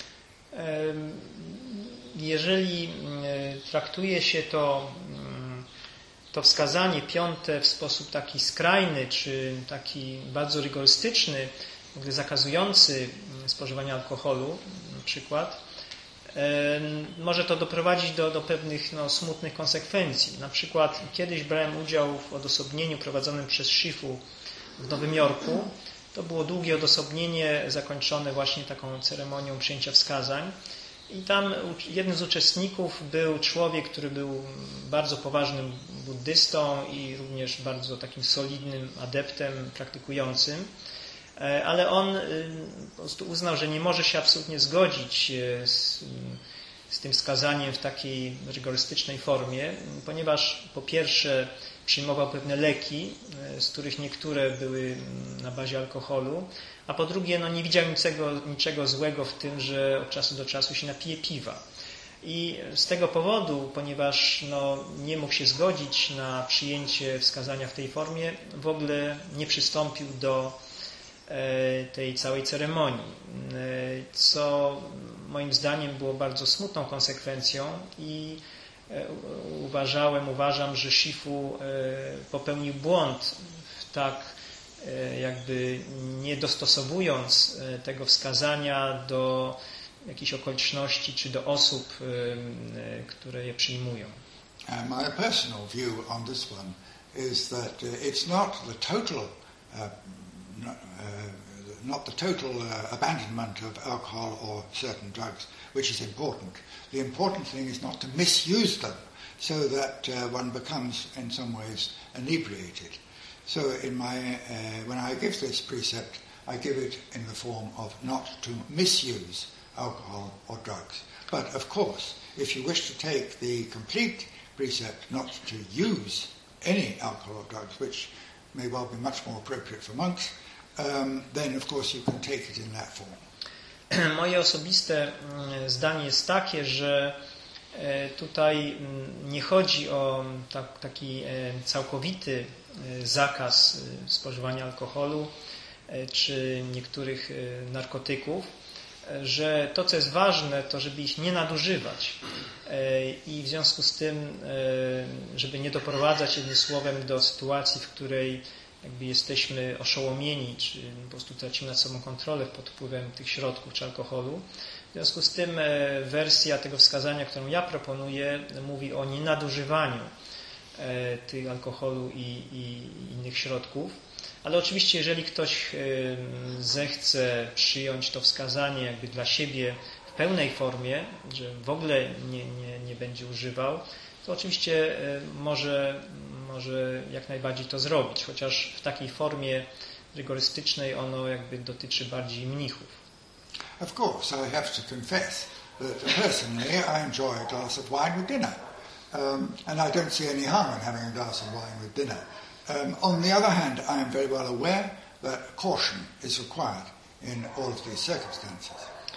Jeżeli traktuje się to wskazanie piąte w sposób taki skrajny, czy taki bardzo rygorystyczny, zakazujący spożywania alkoholu, na przykład, może to doprowadzić do pewnych smutnych konsekwencji. Na przykład kiedyś brałem udział w odosobnieniu prowadzonym przez Shifu w Nowym Jorku. To było długie odosobnienie zakończone właśnie taką ceremonią przyjęcia wskazań. I tam jednym z uczestników był człowiek, który był bardzo poważnym buddystą i również bardzo takim solidnym adeptem praktykującym. Ale on po prostu uznał, że nie może się absolutnie zgodzić z tym skazaniem w takiej rygorystycznej formie, ponieważ po pierwsze przyjmował pewne leki, z których niektóre były na bazie alkoholu, a po drugie nie widział niczego złego w tym, że od czasu do czasu się napije piwa. I z tego powodu, ponieważ nie mógł się zgodzić na przyjęcie wskazania w tej formie, w ogóle nie przystąpił do tej całej ceremonii, co moim zdaniem było bardzo smutną konsekwencją i uważam, że Shifu popełnił błąd tak jakby nie dostosowując tego wskazania do jakichś okoliczności czy do osób, które je przyjmują. My personal view on this one is that it's not the total abandonment of alcohol or certain drugs, which is important. The important thing is not to misuse them so that one becomes in some ways inebriated. So when I give this precept, I give it in the form of not to misuse alcohol or drugs. But of course, if you wish to take the complete precept not to use any alcohol or drugs, which may well be much more appropriate for monks, then of course you can take it in that form. Moje osobiste zdanie jest takie, że tutaj nie chodzi o taki całkowity zakaz spożywania alkoholu czy niektórych narkotyków, że to, co jest ważne, to żeby ich nie nadużywać i w związku z tym, żeby nie doprowadzać jednym słowem do sytuacji, w której jakby jesteśmy oszołomieni, czy po prostu tracimy nad sobą kontrolę pod wpływem tych środków czy alkoholu. W związku z tym wersja tego wskazania, którą ja proponuję, mówi o nienadużywaniu tych alkoholu i innych środków. Ale oczywiście, jeżeli ktoś zechce przyjąć to wskazanie jakby dla siebie w pełnej formie, że w ogóle nie będzie używał, to oczywiście może jak najbardziej to zrobić, chociaż w takiej formie rygorystycznej ono jakby dotyczy bardziej mnichów. Of course, I have to confess that personally I enjoy a glass of wine with dinner, and I don't see any harm in having a glass of wine with dinner. On the other hand, I am very well aware that caution is required in all of these circumstances.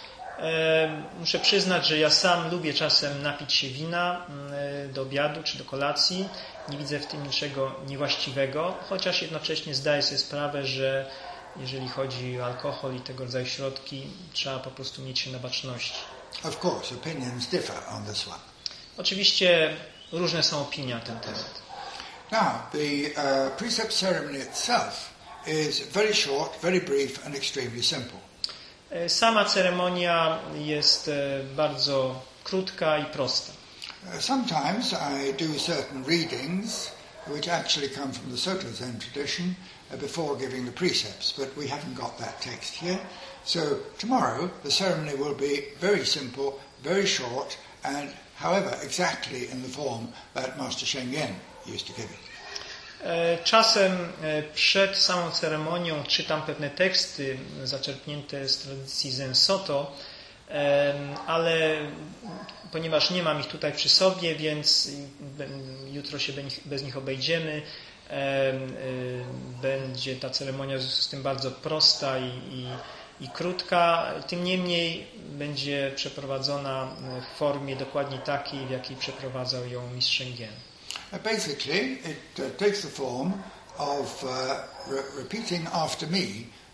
Muszę przyznać, że ja sam lubię czasem napić się wina do obiadu czy do kolacji. Nie widzę w tym niczego niewłaściwego, chociaż jednocześnie zdaję sobie sprawę, że jeżeli chodzi o alkohol i tego rodzaju środki, trzeba po prostu mieć się na baczności. Of course, opinions differ on this one. Oczywiście różne są opinie na ten temat. Now, the precept ceremony itself is very short, very brief and extremely simple. Sama ceremonia jest bardzo krótka i prosta. Sometimes I do certain readings which actually come from the Soto Zen tradition before giving the precepts, but we haven't got that text here. So tomorrow the ceremony will be very simple, very short, and however exactly in the form that Master Sheng Yen used to give it. Czasem przed samą ceremonią czytam pewne teksty zaczerpnięte z tradycji Zen Soto, ale ponieważ nie mam ich tutaj przy sobie, więc jutro się bez nich obejdziemy. Będzie ta ceremonia z tym bardzo prosta i krótka. Tym niemniej będzie przeprowadzona w formie dokładnie takiej, w jakiej przeprowadzał ją mistrz Sheng-yen. Basically, it takes the form of repeating after me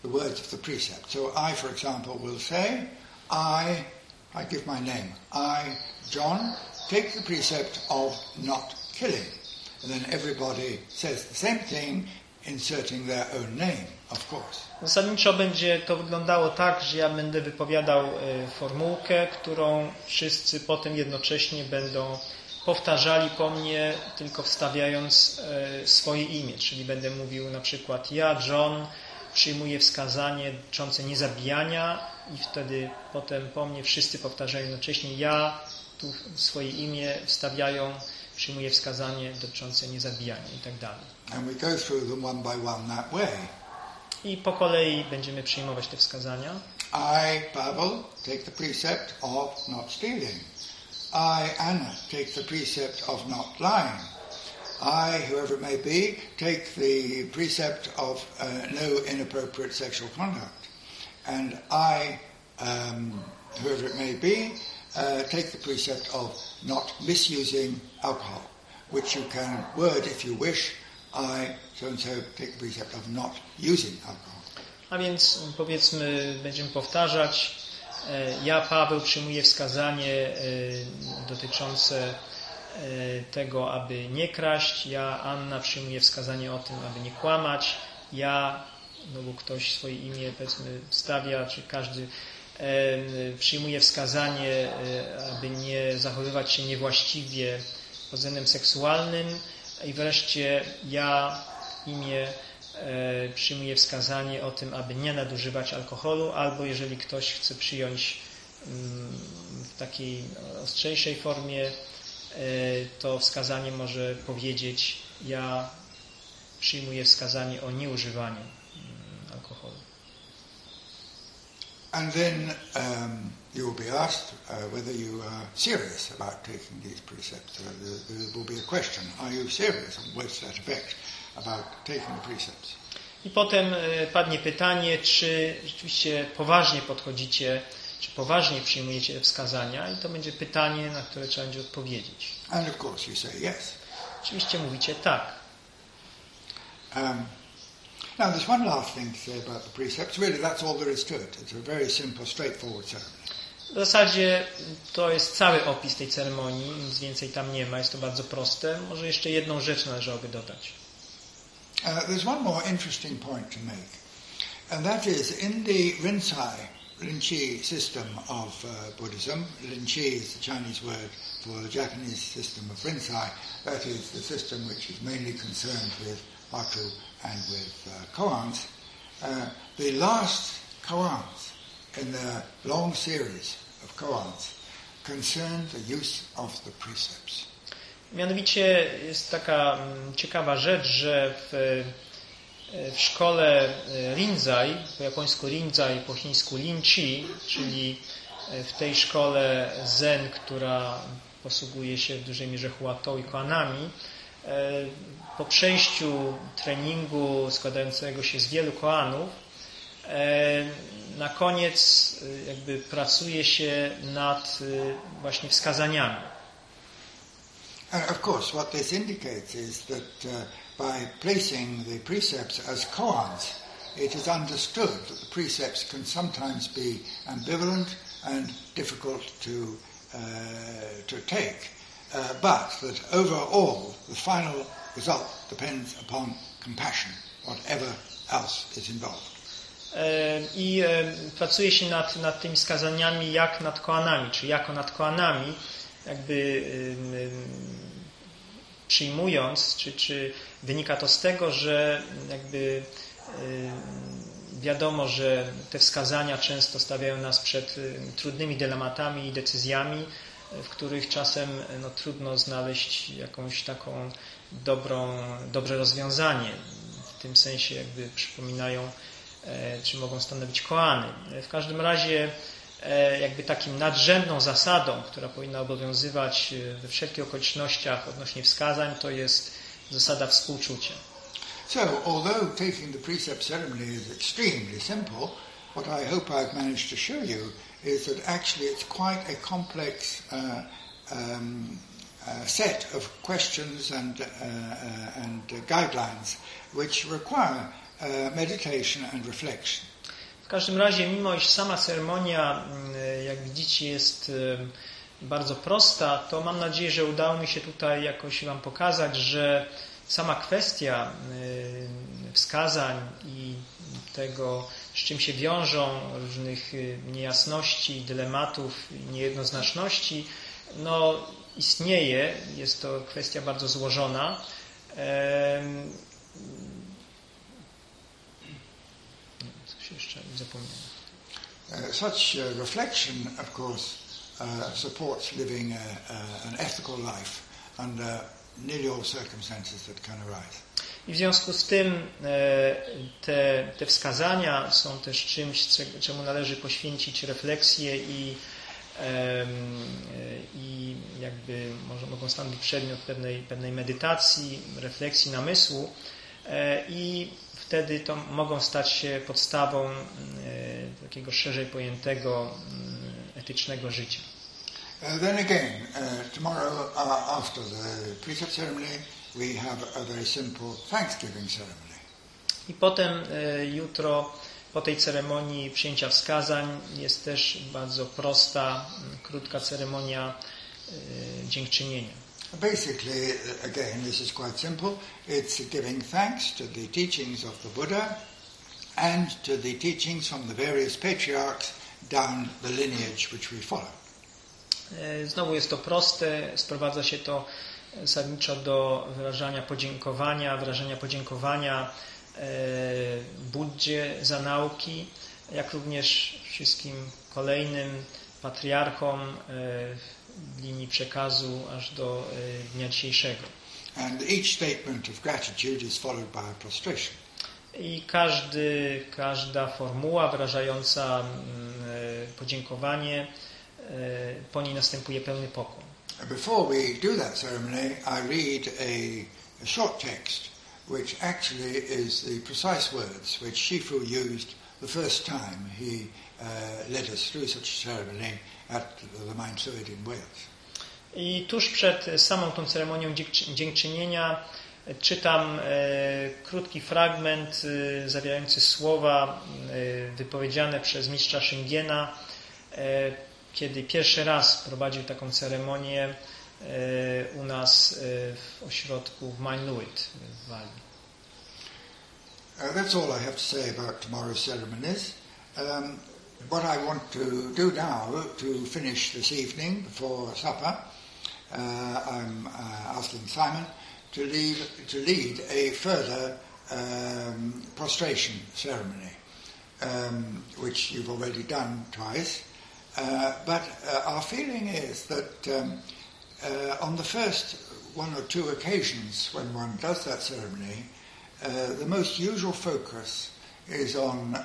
the words of the precept. So I, for example, will say, I give my name. I, John, take the precept of not killing. And then everybody says the same thing, inserting their own name, of course. Zasadniczo będzie to wyglądało tak, że ja będę wypowiadał formułkę, którą wszyscy potem jednocześnie będą powtarzali po mnie, tylko wstawiając swoje imię. Czyli będę mówił na przykład ja, John, przyjmuję wskazanie dotyczące niezabijania i wtedy potem po mnie wszyscy powtarzają jednocześnie ja, tu swoje imię wstawiają, przyjmuję wskazanie dotyczące niezabijania i tak dalej. And we go through them one by one that way. I po kolei będziemy przyjmować te wskazania. I, Pavel, take the precept of not stealing. I, Anna, take the precept of not lying. I, whoever it may be, take the precept of no inappropriate sexual conduct. And I, whoever it may be, take the precept of not misusing alcohol, which you can word if you wish. I, so-and-so, take the precept of not using alcohol. A więc powiedzmy, będziemy powtarzać. Ja, Paweł, przyjmuję wskazanie dotyczące tego, aby nie kraść. Ja, Anna, przyjmuję wskazanie o tym, aby nie kłamać. Ja, no bo ktoś swoje imię, powiedzmy, wstawia, czy każdy przyjmuje wskazanie, aby nie zachowywać się niewłaściwie pod względem seksualnym. I wreszcie ja, imię, przyjmuje wskazanie o tym, aby nie nadużywać alkoholu, albo jeżeli ktoś chce przyjąć w takiej ostrzejszej formie, to wskazanie może powiedzieć ja przyjmuję wskazanie o nieużywaniu alkoholu. And then you will be asked whether you are serious about taking these precepts. There will be a question, are you serious? And what's that effect about taking the precepts? I potem padnie pytanie, czy rzeczywiście poważnie podchodzicie, czy poważnie przyjmujecie wskazania, i to będzie pytanie, na które trzeba będzie odpowiedzieć. And of course you say yes. Oczywiście mówicie tak. Now there's one last thing to say about the precepts. Really that's all there is to it. It's a very simple, straightforward ceremony. W zasadzie to jest cały opis tej ceremonii, nic więcej tam nie ma, jest to bardzo proste. Może jeszcze jedną rzecz należałoby dodać. There's one more interesting point to make, and that is in the Rinzai system of Buddhism. Rinzai is the Chinese word for the Japanese system of Rinzai. That is the system which is mainly concerned with Baku and with koans. The last koans in the long series of koans concern the use of the precepts. Mianowicie jest taka ciekawa rzecz, że w szkole Rinzai, po japońsku Rinzai, po chińsku Linchi, czyli w tej szkole Zen, która posługuje się w dużej mierze Huatou i koanami, po przejściu treningu składającego się z wielu koanów, na koniec jakby pracuje się nad właśnie wskazaniami. And of course, what this indicates is that by placing the precepts as koans, it is understood that the precepts can sometimes be ambivalent and difficult to take, but that overall the final result depends upon compassion, whatever else is involved. I pracuje się nad tymi wskazaniami jak nad koanami, czy jako nad koanami, jakby przyjmując, czy wynika to z tego, że jakby wiadomo, że te wskazania często stawiają nas przed trudnymi dylematami i decyzjami, w których czasem trudno znaleźć jakąś taką dobre rozwiązanie. W tym sensie jakby przypominają, czy mogą stanowić koany. W każdym razie jakby takim nadrzędną zasadą, która powinna obowiązywać we wszelkich okolicznościach odnośnie wskazań, to jest zasada współczucia. So, although taking the precept ceremony is extremely simple, what I hope I've managed to show you is that actually it's quite a complex set of questions and guidelines which require meditation and reflection W każdym razie, mimo iż sama ceremonia, jak widzicie, jest bardzo prosta, to mam nadzieję, że udało mi się tutaj jakoś Wam pokazać, że sama kwestia wskazań i tego, z czym się wiążą różnych niejasności, dylematów, niejednoznaczności, no istnieje, jest to kwestia bardzo złożona. Coś jeszcze zapomniałem. Such reflection, of course, supports living an ethical life under nearly all circumstances that can arise. I w związku z tym te wskazania są też czymś, czemu należy poświęcić refleksję i jakby mogą stanowić przedmiot pewnej medytacji, refleksji, namysłu i wtedy to mogą stać się podstawą takiego szerzej pojętego etycznego życia. Then again, tomorrow after the precept ceremony, we have a very simple Thanksgiving ceremony. I potem jutro, po tej ceremonii przyjęcia wskazań, jest też bardzo prosta, krótka ceremonia dziękczynienia. Basically, again, this is quite simple. It's giving thanks to the teachings of the Buddha and to the teachings from the various patriarchs down the lineage which we follow. Znowu jest to proste, sprowadza się to zasadniczo do wyrażania podziękowania Buddzie za nauki, jak również wszystkim kolejnym patriarchom w linii przekazu aż do dnia dzisiejszego. And each statement of gratitude is followed by a prostration. I każda formuła wyrażająca podziękowanie, po niej następuje pełny pokłon. Before we do that ceremony, I read a short text, which actually is the precise words which Shifu used the first time he led us through such a ceremony at the Mount Suid in Wales. I tuż przed samą tą ceremonią dziękczynienia czytam krótki fragment zawierający słowa wypowiedziane przez mistrza Shingiena, kiedy pierwszy raz prowadził taką ceremonię u nas w ośrodku w Mount Suid w Walii. That's all I have to say about tomorrow's ceremonies. What I want to do now to finish this evening before supper, I'm asking Simon to lead a further prostration ceremony, which you've already done twice. But our feeling is that on the first one or two occasions when one does that ceremony, the most usual focus is on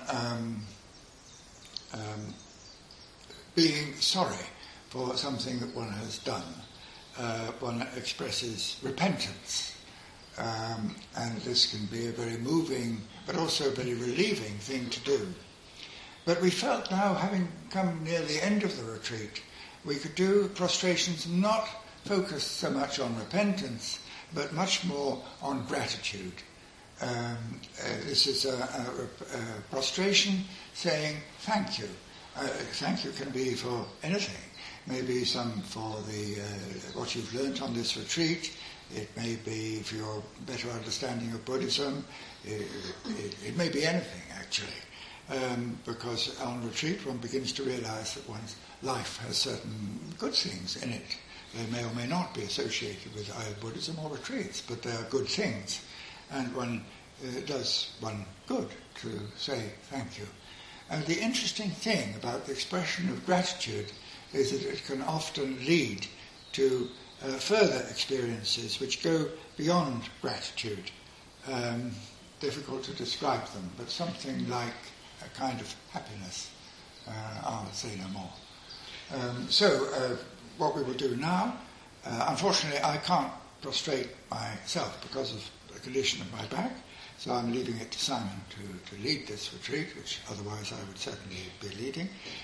being sorry for something that one has done. One expresses repentance, and this can be a very moving but also a very relieving thing to do. But we felt now, having come near the end of the retreat, we could do prostrations not focused so much on repentance, but much more on gratitude. This is a prostration saying thank you. Thank you can be for anything. Maybe some for what you've learnt on this retreat. It may be for your better understanding of Buddhism. It may be anything, actually. Because on retreat one begins to realize that one's life has certain good things in it. They may or may not be associated with either Buddhism or retreats, but they are good things. And one does one good to say thank you. And the interesting thing about the expression of gratitude is that it can often lead to further experiences which go beyond gratitude. Difficult to describe them, but something like a kind of happiness. I'll say no more. So what we will do now, unfortunately I can't prostrate myself because of the condition of my back, so I'm leaving it to Simon to lead this retreat, which otherwise I would certainly be leading.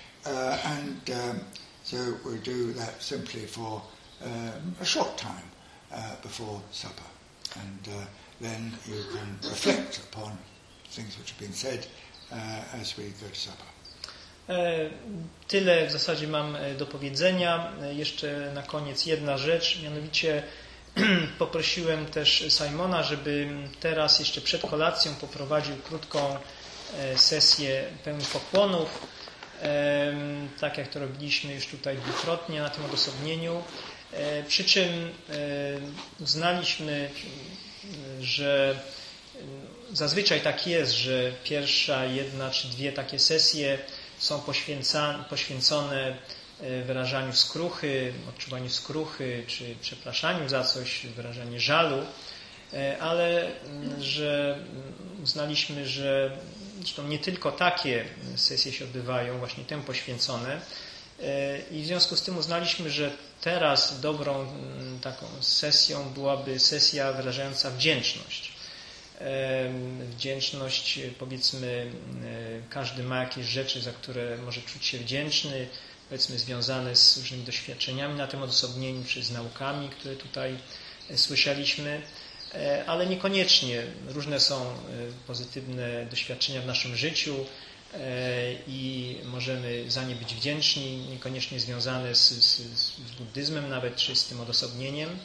So we'll do that simply for a short time before supper. And then you can reflect upon things which have been said as we go to supper. Tyle w zasadzie mam do powiedzenia. Jeszcze na koniec jedna rzecz, mianowicie poprosiłem też Simona, żeby teraz jeszcze przed kolacją poprowadził krótką sesję pełnych pokłonów, tak jak to robiliśmy już tutaj dwukrotnie na tym odosobnieniu. Przy czym uznaliśmy, że zazwyczaj tak jest, że pierwsza jedna czy dwie takie sesje są poświęcone wyrażaniu skruchy, odczuwaniu skruchy, czy przepraszaniu za coś, wyrażaniu żalu, ale że uznaliśmy, że zresztą nie tylko takie sesje się odbywają, właśnie temu poświęcone, i w związku z tym uznaliśmy, że teraz dobrą taką sesją byłaby sesja wyrażająca wdzięczność. Wdzięczność, powiedzmy, każdy ma jakieś rzeczy, za które może czuć się wdzięczny, powiedzmy związane z różnymi doświadczeniami na tym odosobnieniu, czy z naukami, które tutaj słyszeliśmy, ale niekoniecznie. Różne są pozytywne doświadczenia w naszym życiu i możemy za nie być wdzięczni, niekoniecznie związane z buddyzmem nawet, czy z tym odosobnieniem.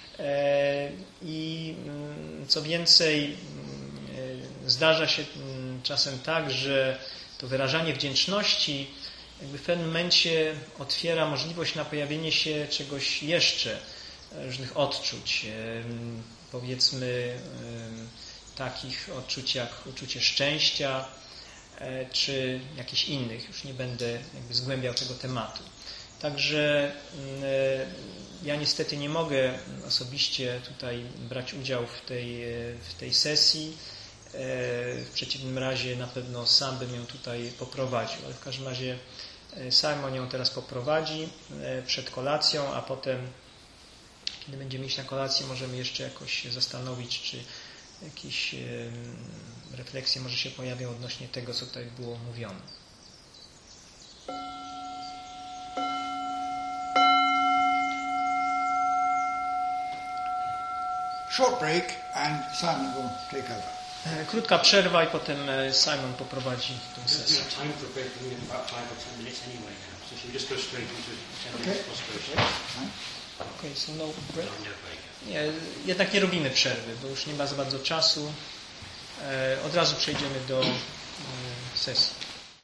I co więcej, zdarza się czasem tak, że to wyrażanie wdzięczności jakby w pewnym momencie otwiera możliwość na pojawienie się czegoś jeszcze, różnych odczuć, powiedzmy takich odczuć jak uczucie szczęścia, czy jakichś innych. Już nie będę jakby zgłębiał tego tematu. Także ja niestety nie mogę osobiście tutaj brać udziału w tej sesji. W przeciwnym razie na pewno sam bym ją tutaj poprowadził. Ale w każdym razie Simon ją teraz poprowadzi przed kolacją, a potem, kiedy będziemy iść na kolację, możemy jeszcze jakoś się zastanowić, czy jakieś refleksje może się pojawią odnośnie tego, co tutaj było mówione. Short break and Simon will take over. Krótka przerwa i potem Simon poprowadzi tę sesję. Time for break in about 5 or 10 minutes anyway now, so should we just go straight into 10 minutes prostration? Okay, so no break. No break. Nie, jednak nie robimy przerwy, bo już nie ma za bardzo czasu. Od razu przejdziemy do sesji.